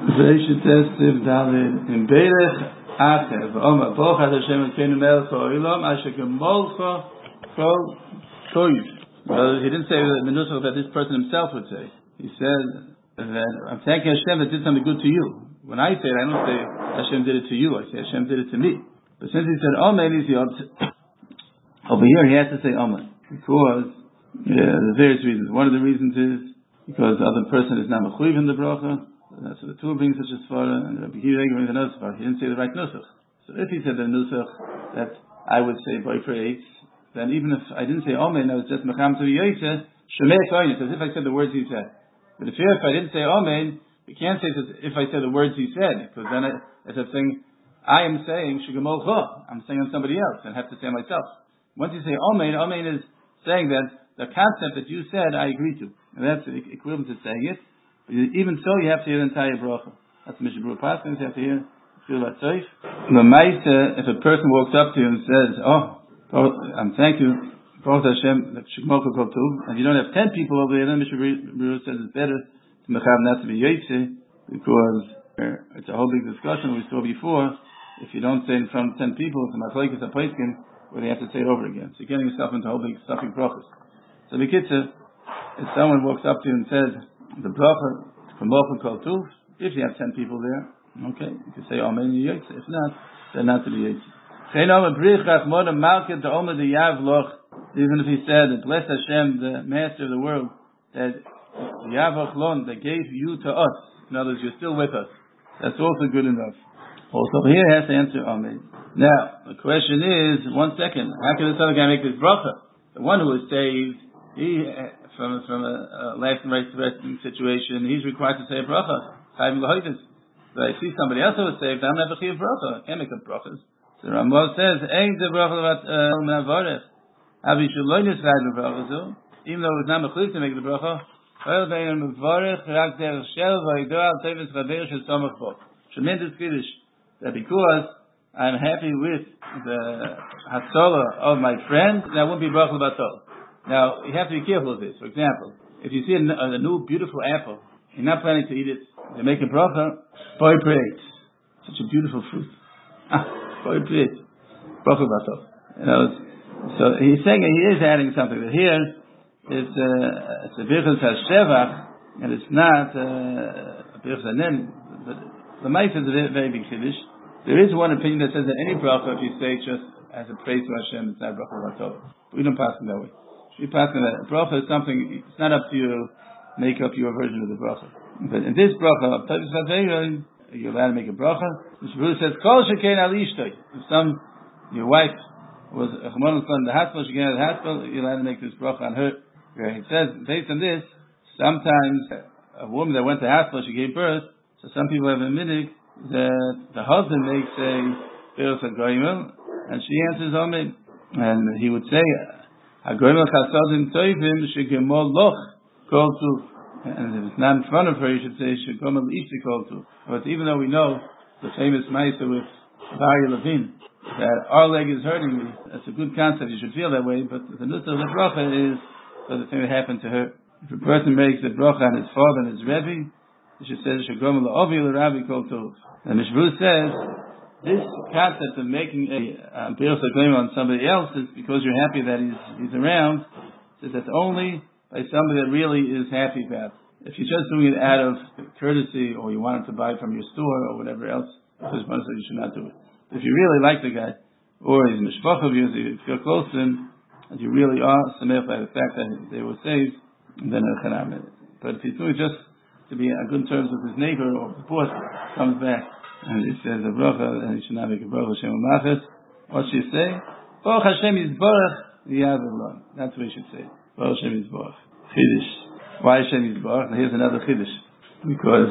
Veishitestiv David in Beirech Achev Oma Bochad Hashem Keinu Melech Ha'olam Asher Gemolcha Kol Toiv. Well, he didn't say the nusach that this person himself would say. He said that I'm thanking Hashem that did something good to you. When I say it, I don't say Hashem did it to you. I say Hashem did it to me. But since he said Amen, he's over here he has to say Amen because there's various reasons. One of the reasons is because the other person is not mechuyev in the bracha. So the two brings such a svara, and Rabbi Yehuda brings another svara. He didn't say the right nusach. So if he said the nusach that I would say boy praise, then even if I didn't say Amen, I was just mecham to the yoyse shemei koyin, as if I said the words he said. But if I didn't say Amen, you can't say that if I said the words he said, because then it's a thing. I am saying shigamolcha. I'm saying on somebody else, and have to say myself. Once you say Amen, Amen is saying that the concept that you said I agree to, and that's equivalent to saying it. Even so, you have to hear the entire bracha. That's the Mishnah Berurah Paskin. You have to hear about Tzayif. If a person walks up to you and says, I'm thank you, Baruch Hashem, Shekmocha Kol Tov, and you don't have 10 people over there, then Mishnah Berurah says it's better to mechav not to be Yotze, because it's a whole big discussion we saw before. If you don't say it in front of 10 people, it's a machlokes haposkim, where they have to say it over again. So you're getting yourself into a whole big stuffing brachas. So the kitzur, if someone walks up to you and says, the bracha from Mocha Kol Tuv, if you have 10 people there, okay, you can say Amen Yotze. If not, then not to be Yotze. Even if he said, bless Hashem, the Master of the world, that Yavach Lon, that gave you to us. In other words, you're still with us. That's also good enough. Also, here he has to answer Amen. Now, the question is, 1 second, how can this other guy make this bracha? The one who is saved, he from a life and right situation, he's required to say a bracha. But I see somebody else who was saved, I'm not a chiv bracha. I can't make a brachas. So Ramah says, "Ein the bracha about mevarech. Avi shalonis rad mevarech. Even though it's not mechuyev to make the bracha, oil bein mevarech rak derech shel vaydo al tevis rabeir shel samach bo. Tremendous kiddush that because I'm happy with the hatzolah of my friend, that won't be bracha batol. Now, you have to be careful of this. For example, if you see a new beautiful apple, you're not planning to eat it, you make a bracha, boy praise. Such a beautiful fruit. Boy praise. Bracha batov. So he's saying he is adding something. But here, it's a birchas hashevach, and it's not a birchas hanen. But the mice is a very, very big chiddush. There is one opinion that says that any bracha, if you say just as a praise to Hashem, it's not bracha batov. We don't pass it that way. We pass that bracha is something. It's not up to you to make up your version of the bracha. But in this bracha, you're allowed to make a bracha. Mr. Berurah says, "Kol shekain al ishtay." If your wife was a chumon in the hospital, she came out of the hospital, you're allowed to make this bracha on her. It says, based on this, sometimes a woman that went to the hospital, she gave birth. So some people have a minhag that the husband makes a birth hagoyimel, and she answers Amen, and he would say, "Hagoyimel chasadim toivim shegemol loch kol tuv." And if it's not in front of her, you should say shegemol ishti kol tuv. But even though we know the famous ma'aser with Bari Levin, that our leg is hurting me, that's a good concept. You should feel that way. But the nusach of the bracha is for the thing that happened to her. If a person makes the bracha on his father and his rebbe, he should say shegemol la'ovi l'rabi kol tuv. And Mishnah Berurah says this concept of making a birchas hagoyimel on somebody else is because you're happy that he's around. Says that's only by somebody that really is happy about it. If you're just doing it out of courtesy, or you wanted to buy from your store, or whatever else, you should not do it. If you really like the guy, or he's mishpach of you, so you feel close to him, and you really are samech by the fact that they were saved, then but if he's doing just to be on good terms with his neighbor or the boss, comes back and he says a bracha, and he should not make a bracha Hashem Machas. What should you say? Baruch Hashem Yisborach Yaveh. That's what you should say. Baruch Hashem Yisborach. Chiddush. Why Hashem Yisborach? Now here's another chiddush. Because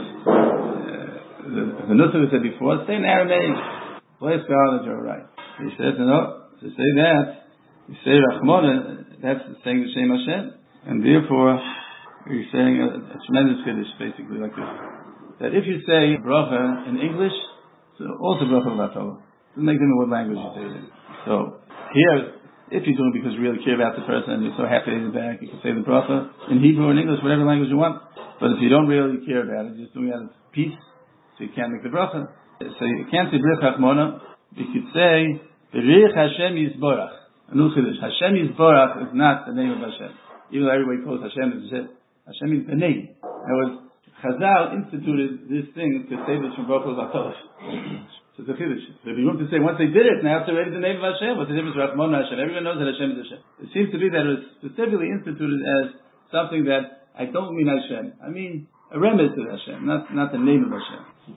the nusach we said before, say in Aramaic, bless God that you're right. He says, no, to say that, you say Rachmona, that's saying the Shem Hashem. And therefore, you're saying a tremendous chiddush, basically, like this. That if you say bracha in English, so also bracha l'vatov. Doesn't make difference what language you say it in. So, here, if you're doing it because you really care about the person and you're so happy that he's back, you can say the bracha in Hebrew or in English, whatever language you want. But if you don't really care about it, you're just doing it out of peace, so you can't make the bracha. So you can't say Brich Rachmona. You could say Berich Hashem Yisborach. A new chiddush. Hashem Yisborach is not the name of Hashem. Even though everybody calls Hashem as Hashem is the name. Chazal instituted this thing to save us from Baruch Hu. So it's a chiddush. So if you want to say once they did it, now it's already the name of Hashem. What's the difference? Rachmona Hashem. Everyone knows that Hashem is Hashem. It seems to be that it was specifically instituted as something that I don't mean Hashem. I mean a remez to Hashem, not the name of Hashem.